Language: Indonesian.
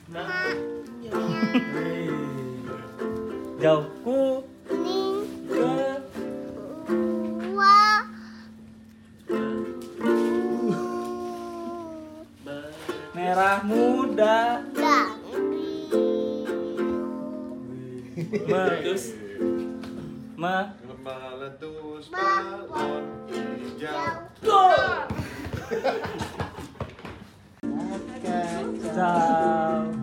Jauhku ke merah muda. Terus meletus balon hijau. Ciao.